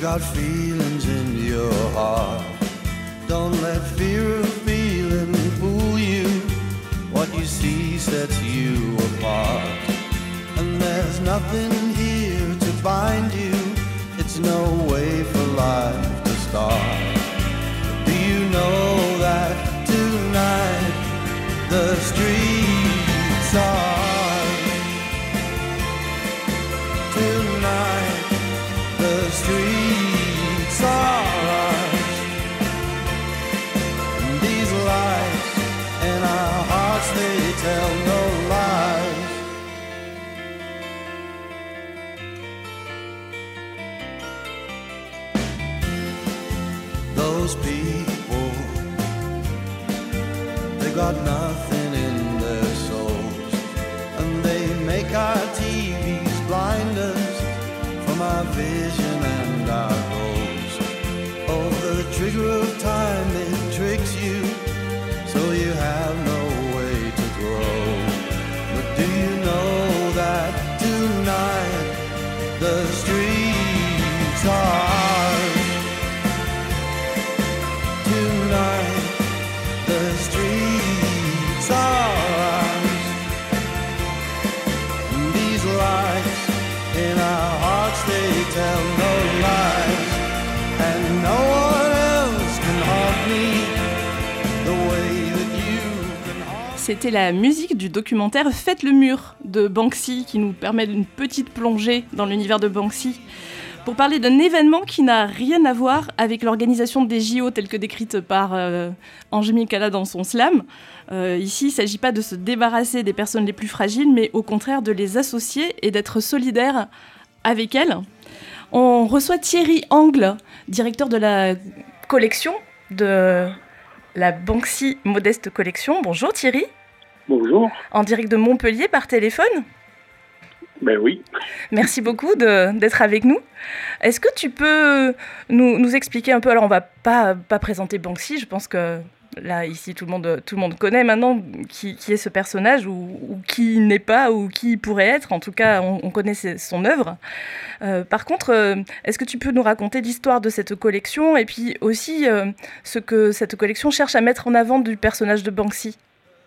got feelings in your heart. Don't let fear of feeling fool you. What you see sets you apart. And there's nothing here to bind you. It's no way for life to start. Do you know that tonight the streets are? Tonight the streets are. These lights in our hearts, they tell no lies. Those people, they got nothing in their souls, and they make our TVs blind us from our vision and our goals. Oh, the trigger of time, it tricks you, so you have no way to grow. But do you know that tonight the streets are? Tonight the streets are. These lights in our hearts, they tell no lies, and no one else can haunt me the way that you can haunt me. C'était la musique du documentaire Faites le mur de Banksy qui nous permet d'une petite plongée dans l'univers de Banksy pour parler d'un événement qui n'a rien à voir avec l'organisation des JO telle que décrite par Ange Mikala dans son slam. Ici, il ne s'agit pas de se débarrasser des personnes les plus fragiles, mais au contraire de les associer et d'être solidaires avec elles. On reçoit Thierry Angle, directeur de la collection de la Banksy Modeste Collection. Bonjour Thierry. Bonjour. En direct de Montpellier par téléphone. Ben oui. Merci beaucoup d'être avec nous. Est-ce que tu peux nous expliquer un peu, alors on va pas présenter Banksy, je pense que là, ici, tout le monde connaît maintenant qui est ce personnage ou qui n'est pas ou qui pourrait être. En tout cas, on connaît son œuvre. Par contre, est-ce que tu peux nous raconter l'histoire de cette collection et puis aussi ce que cette collection cherche à mettre en avant du personnage de Banksy ?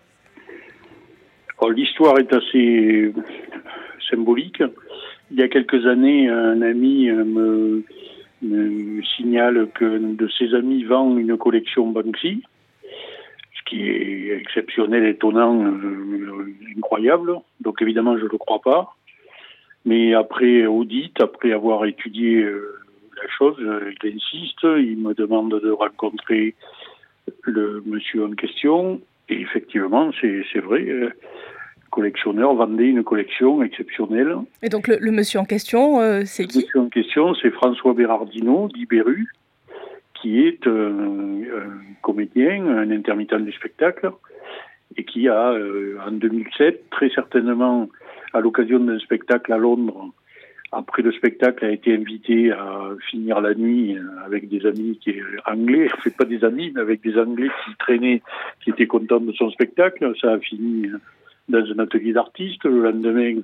Alors, l'histoire est assez symbolique. Il y a quelques années, un ami me signale qu'un de ses amis vend une collection Banksy, ce qui est exceptionnel, étonnant, incroyable. Donc évidemment, je ne le crois pas. Mais après audit, après avoir étudié la chose, il insiste, il me demande de rencontrer le monsieur en question. Et effectivement, c'est vrai, le collectionneur vendait une collection exceptionnelle. Et donc le monsieur en question, c'est qui ? Le monsieur en question, c'est François Bérardino, dit Béru, qui est un comédien, un intermittent du spectacle, et qui a, en 2007, très certainement, à l'occasion d'un spectacle à Londres, après le spectacle, a été invité à finir la nuit avec des amis anglais, en fait pas des amis, mais avec des Anglais qui traînaient, qui étaient contents de son spectacle. Ça a fini dans un atelier d'artiste. Le lendemain,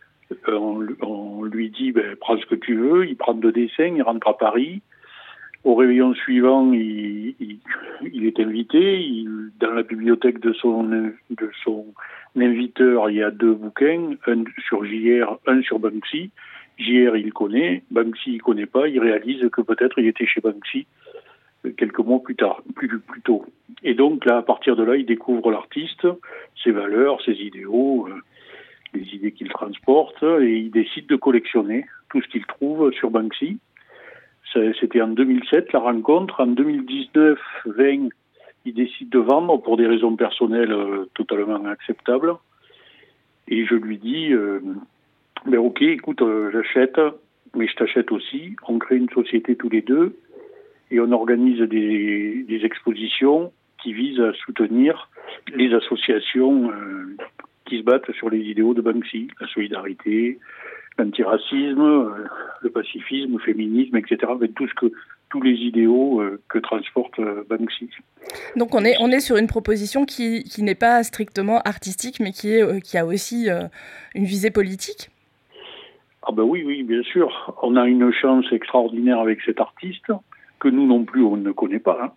on lui dit prends ce que tu veux. Il prend 2 dessins, il rentre à Paris. Au réveillon suivant, il est invité. Dans la bibliothèque de son inviteur, il y a 2 bouquins, un sur JR, un sur Banksy. JR, il connaît, Banksy, il connaît pas. Il réalise que peut-être il était chez Banksy quelques mois plus tôt. Et donc là, à partir de là, il découvre l'artiste, ses valeurs, ses idéaux, les idées qu'il transporte, et il décide de collectionner tout ce qu'il trouve sur Banksy. C'était en 2007 la rencontre. En 2019-20, il décide de vendre pour des raisons personnelles totalement acceptables. Et je lui dis, ok, écoute, j'achète, mais je t'achète aussi. On crée une société tous les deux et on organise des expositions qui visent à soutenir les associations qui se battent sur les idéaux de Banksy, la solidarité, l'antiracisme, le pacifisme, le féminisme, etc. Avec tous les idéaux que transporte Banksy. Donc on est sur une proposition qui n'est pas strictement artistique, mais qui a aussi une visée politique. Ah ben oui, bien sûr. On a une chance extraordinaire avec cet artiste que nous non plus, on ne connaît pas.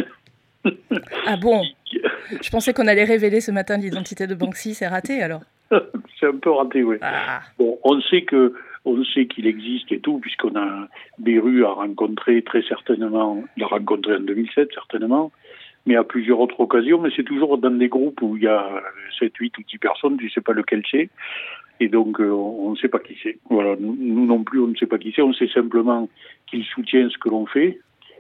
Ah bon? Je pensais qu'on allait révéler ce matin l'identité de Banksy, c'est raté alors? C'est un peu raté, oui. Ah. Bon, on sait qu'il existe et tout, puisqu'on a Beru a rencontré très certainement, il a rencontré en 2007 certainement, mais à plusieurs autres occasions, mais c'est toujours dans des groupes où il y a 7, 8 ou 10 personnes, tu ne sais pas lequel c'est, et donc on ne sait pas qui c'est. Voilà, nous non plus, on ne sait pas qui c'est, on sait simplement qu'il soutient ce que l'on fait,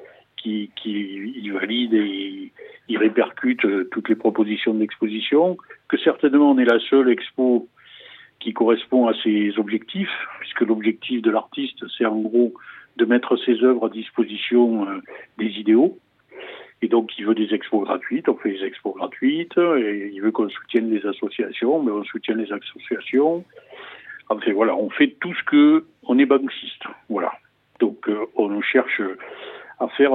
qu'il valide et il répercute toutes les propositions d'exposition, que certainement on est la seule expo qui correspond à ses objectifs, puisque l'objectif de l'artiste, c'est en gros de mettre ses œuvres à disposition des idéaux. Et donc, il veut des expos gratuites, on fait des expos gratuites, et il veut qu'on soutienne les associations, mais on soutient les associations. Enfin, voilà, on fait tout ce que... On est banksiste, voilà. Donc, on cherche à faire...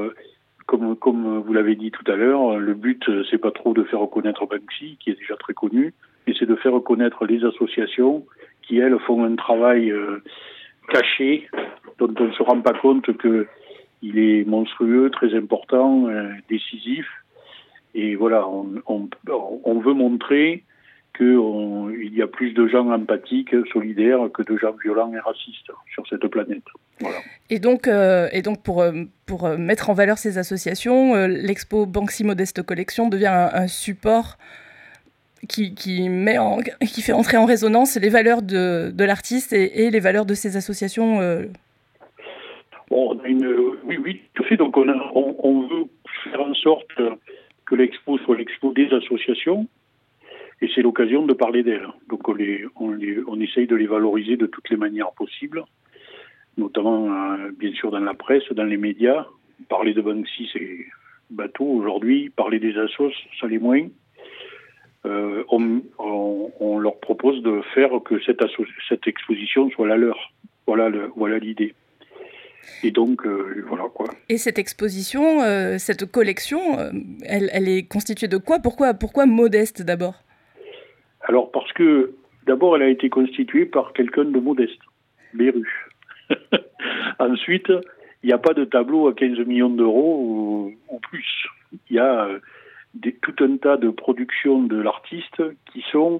Comme vous l'avez dit tout à l'heure, le but, c'est pas trop de faire reconnaître Banksy, qui est déjà très connu, mais c'est de faire reconnaître les associations qui, elles, font un travail caché, dont on ne se rend pas compte qu'il est monstrueux, très important, décisif. Et voilà, on veut montrer qu'il y a plus de gens empathiques, solidaires, que de gens violents et racistes sur cette planète. Voilà. Et donc pour mettre en valeur ces associations, l'expo Banksy Modeste Collection devient un support qui fait entrer en résonance les valeurs de l'artiste et les valeurs de ces associations. Bon, oui, tout à fait. Donc on veut faire en sorte que l'expo soit l'expo des associations. Et c'est l'occasion de parler d'elles. Donc on essaye de les valoriser de toutes les manières possibles, notamment bien sûr dans la presse, dans les médias. Parler de Banksy, c'est bateau aujourd'hui. Parler des assos, ça l'est moins. On leur propose de faire que cette exposition soit la leur. Voilà l'idée. Et donc, voilà quoi. Et cette exposition, cette collection, elle est constituée de quoi ? Pourquoi modeste d'abord ? Alors parce que d'abord elle a été constituée par quelqu'un de modeste, Beru. Ensuite, il n'y a pas de tableau à 15 millions d'euros ou plus. Il y a tout un tas de productions de l'artiste qui sont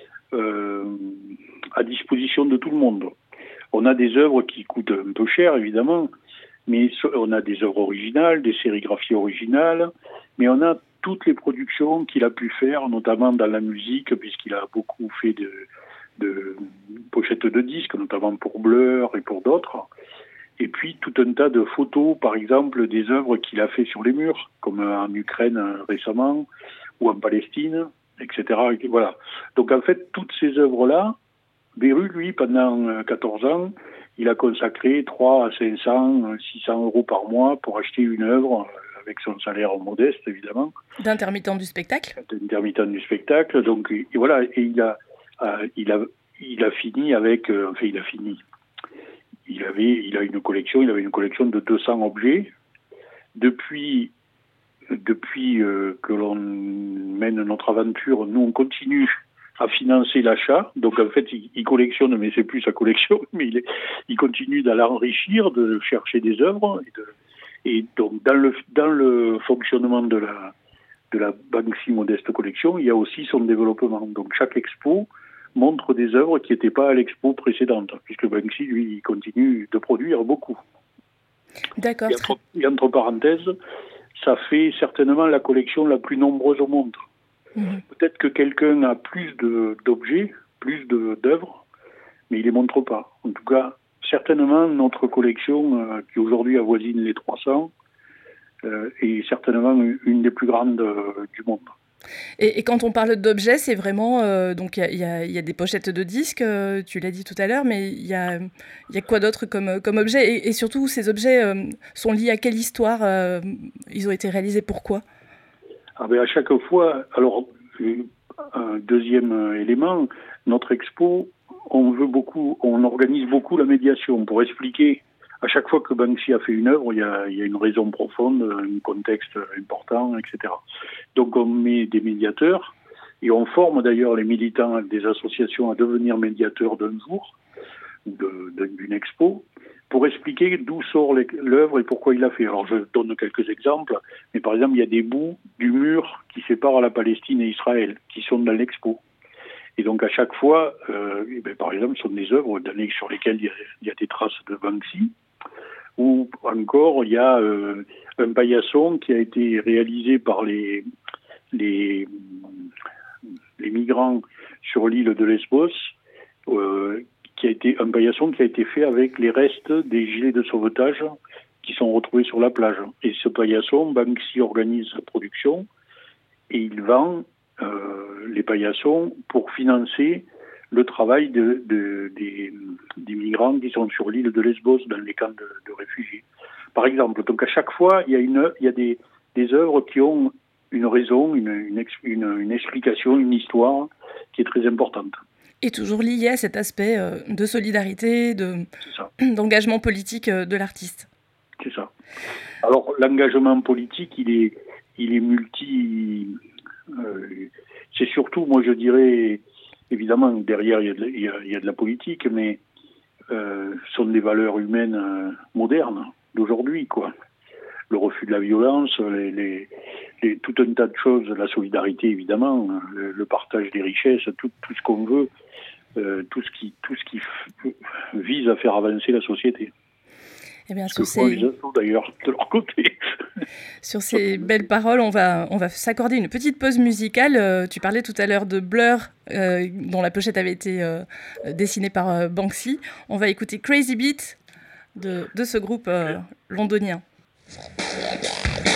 à disposition de tout le monde. On a des œuvres qui coûtent un peu cher évidemment, mais on a des œuvres originales, des sérigraphies originales, mais on a toutes les productions qu'il a pu faire, notamment dans la musique, puisqu'il a beaucoup fait de pochettes de disques, notamment pour Blur et pour d'autres. Et puis tout un tas de photos, par exemple, des œuvres qu'il a fait sur les murs, comme en Ukraine récemment, ou en Palestine, etc. Et voilà. Donc en fait, toutes ces œuvres-là, Beru, lui, pendant 14 ans, il a consacré 3 à 500, 600 euros par mois pour acheter une œuvre, avec son salaire modeste, évidemment. D'intermittent du spectacle. D'intermittent du spectacle. Donc, et voilà, et il a fini avec... enfin, il a fini. Il avait une collection de 200 objets. Depuis que l'on mène notre aventure, nous, on continue à financer l'achat. Donc, en fait, il collectionne, mais c'est plus sa collection, mais il continue d'aller enrichir, de chercher des œuvres et donc, dans le fonctionnement de la Banksy Modeste Collection, il y a aussi son développement. Donc, chaque expo montre des œuvres qui n'étaient pas à l'expo précédente, puisque Banksy, lui, il continue de produire beaucoup. D'accord. Et entre parenthèses, ça fait certainement la collection la plus nombreuse au monde. Mmh. Peut-être que quelqu'un a plus d'objets, plus d'œuvres, mais il ne les montre pas. En tout cas, certainement, notre collection, qui aujourd'hui avoisine les 300, est certainement une des plus grandes du monde. Et quand on parle d'objets, c'est vraiment... donc il y a des pochettes de disques, tu l'as dit tout à l'heure, mais il y a quoi d'autre comme objet et surtout, ces objets sont liés à quelle histoire ils ont été réalisés, pourquoi ? À chaque fois... Alors, un deuxième élément, notre expo... on organise beaucoup la médiation pour expliquer à chaque fois que Banksy a fait une œuvre, il y a une raison profonde, un contexte important, etc. Donc on met des médiateurs et on forme d'ailleurs les militants des associations à devenir médiateurs d'un jour d'une expo, pour expliquer d'où sort l'œuvre et pourquoi il l'a fait. Alors je donne quelques exemples, mais par exemple il y a des bouts du mur qui séparent la Palestine et Israël, qui sont dans l'expo. Et donc à chaque fois, par exemple, ce sont des œuvres sur lesquelles il y a des traces de Banksy, ou encore il y a un paillasson qui a été réalisé par les migrants sur l'île de Lesbos, qui a été un paillasson qui a été fait avec les restes des gilets de sauvetage qui sont retrouvés sur la plage. Et ce paillasson, Banksy organise sa production et il vend les paillassons pour financer le travail des migrants qui sont sur l'île de Lesbos dans les camps de réfugiés. Par exemple, donc à chaque fois, il y a des œuvres qui ont une raison, une explication, une histoire qui est très importante. Et toujours lié à cet aspect de solidarité, d'engagement politique de l'artiste. C'est ça. Alors l'engagement politique, il est multi. C'est surtout, moi je dirais, évidemment derrière il y a de la politique, mais ce sont des valeurs humaines modernes d'aujourd'hui, quoi. Le refus de la violence, tout un tas de choses, la solidarité évidemment, le partage des richesses, tout ce qu'on veut, tout ce qui vise à faire avancer la société. Eh bien, d'ailleurs, de leur côté. Sur ces belles paroles, on va s'accorder une petite pause musicale. Tu parlais tout à l'heure de Blur, dont la pochette avait été dessinée par Banksy. On va écouter Crazy Beat de ce groupe londonien.